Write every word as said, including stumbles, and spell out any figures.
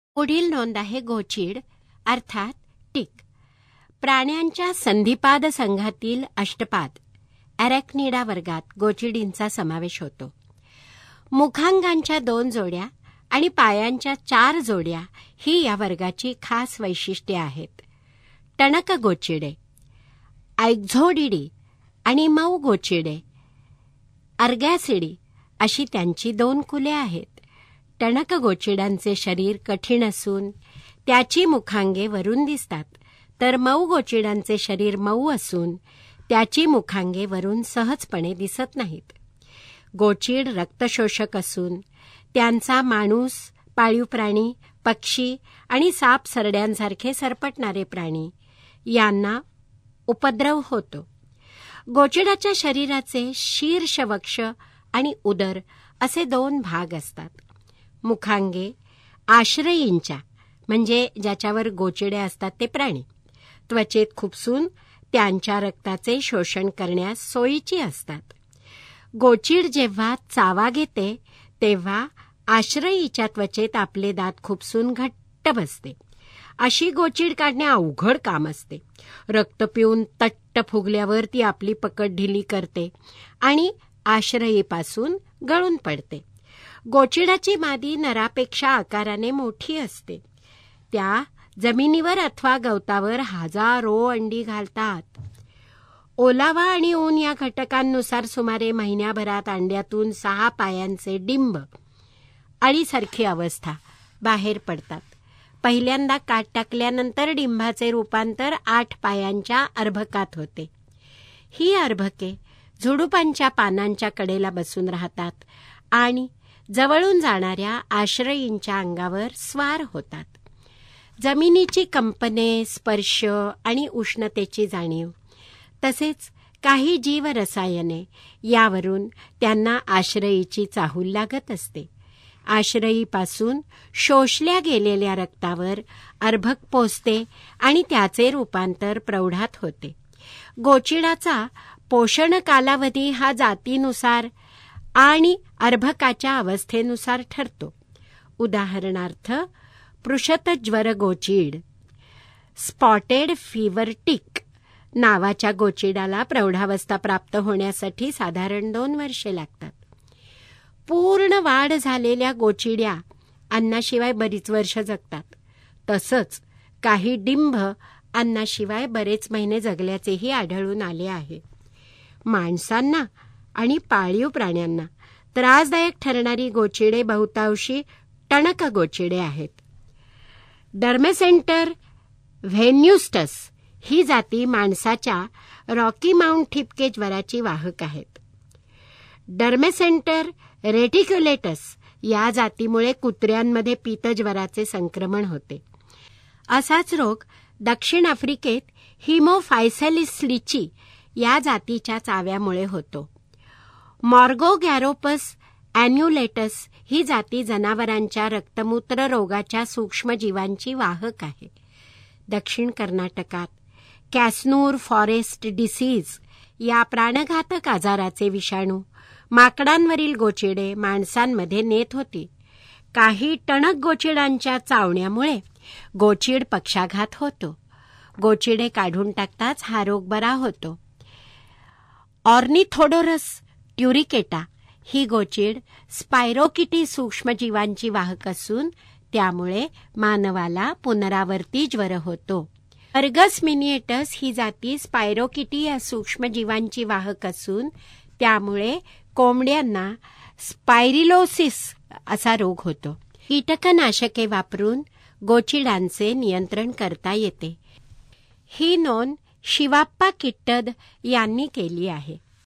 पुढील नोंद आहे गोचीड अर्थात टिक. प्राण्यांच्या संधिपाद संघातील अष्टपाद अरॅक्निडा वर्गात गोचिडींचा समावेश होतो. मुखांगांच्या दोन जोड्या आणि पायांच्या चार जोड्या ही या वर्गाची खास वैशिष्ट्ये आहेत. टणक गोचिडे, आयक्झोडिडी आणि मऊ गोचिडे, अर्गॅसिडी अशी त्यांची दोन कुले आहेत. टणक गोचिडांचे शरीर कठीण असून त्याची मुखांगे वरून दिसतात, तर मऊ गोचिडांचे शरीर मऊ असून त्याची मुखांगे वरून सहजपणे दिसत नाहीत. गोचीड रक्तशोषक असून त्यांचा माणूस, पाळीव प्राणी, पक्षी आणि साप सरड्यांसारखे सरपटणारे प्राणी यांना उपद्रव होतो. गोचिडाच्या शरीराचे शीर्ष, वक्ष आणि उदर असे दोन भाग असतात. मुखांगे आश्रयींच्या म्हणजे ज्याच्यावर गोचिडे असतात ते प्राणी त्वचेत खुपसून त्यांच्या रक्ताचे शोषण करण्यास सोयीची असतात. गोचीड जेव्हा चावा घेते तेव्हा आश्रयीच्या त्वचेत आपले दात खुपसून घट्ट बसते. अशी गोचीड काढणे अवघड काम असते. रक्त पिऊन तट्ट फुगल्यावर ती आपली पकड ढिली करते आणि आश्रयीपासून गळून पडते. गोचिडाची मादी नरापेक्षा आकाराने मोठी असते. त्या जमिनीवर अथवा गवतावर हजारो अंडी घालतात. ओलावा आणि ऊन या घटकांनुसार सुमारे महिन्याभरात अंड्यातून सहा पायांचे डिंब अळीसारखी अवस्था बाहेर पडतात. पहिल्यांदा काट टाकल्यानंतर डिंबाचे रूपांतर आठ पायांच्या अर्भकात होते. ही अर्भके झुडुपांच्या पानांच्या कडेला बसून राहतात आणि जवळून जाणाऱ्या आश्रयींच्या अंगावर स्वार होतात. जमिनीची कंपने, स्पर्श आणि उष्णतेची जाणीव तसेच काही जीवरसायने यावरून त्यांना आश्रयीची चाहूल लागत असते. आश्रयीपासून शोषल्या गेलेल्या रक्तावर अर्भक पोसते आणि त्याचे रूपांतर प्रौढात होते. गोचिडाचा पोषण कालावधी हा जातीनुसार आणि अर्भकाच्या अवस्थेनुसार ठरतो. उदाहरणार्थ पृषतज्वर गोचीड, स्पॉटेड फीवर टिक नावाच्या गोचिडाला प्रौढावस्था प्राप्त होण्यासाठी साधारण दोन वर्षे लागतात. पूर्ण वाढ झालेल्या गोचिड्या अन्नाशिवाय बरीच वर्ष जगतात. तसंच काही डिंभ अन्नाशिवाय बरेच महिने जगल्याचेही आढळून आले आहे. माणसांना आणि पाळीव प्राण्यांना त्रासदायक ठरणारी गोचिडे बहुतांशी टणक गोचिडे आहेत. डर्मेसेंटर व्हेन्युस्टस ही जाती माणसाच्या रॉकी माउंट ठिपके ज्वराची वाहक आहेत. डर्मेसेंटर रेटिक्युलेटस या जातीमुळे कुत्र्यांमध्ये पीतज्वराचे संक्रमण होते. असाच रोग दक्षिण आफ्रिकेत हिमोफायसेलिस लिची या जातीच्या चाव्यामुळे होतो. मॉर्गोगॅरोपस ॲन्युलेटस ही जाती जनावरांच्या रक्तमूत्र रोगाच्या सूक्ष्मजीवांची वाहक आहे. दक्षिण कर्नाटकात कॅसनूर फॉरेस्ट डिसीज या प्राणघातक आजाराचे विषाणू माकडांवरील गोचिडे माणसांमध्ये नेत होती. काही टणक गोचिडांच्या चावण्यामुळे गोचीड पक्षाघात होतो. गोचिडे काढून टाकताच हा रोग बरा होतो. ऑर्निथोडोरस ट्युरिकेटा ही गोचीड स्पायरोकिटी सूक्ष्मजीवांची वाहक असून त्यामुळे मानवाला पुनरावर्ती ज्वर होतो. अर्गस मिनिएटस ही जाती स्पायरोकिटी या सूक्ष्मजीवांची वाहक असून त्यामुळे कोंबड्यांना स्पायरिलोसिस असा रोग होतो. कीटकनाशके वापरून गोचिडांचे नियंत्रण करता येते. ही नोंद शिवाप्पा किट्टद यांनी केली आहे.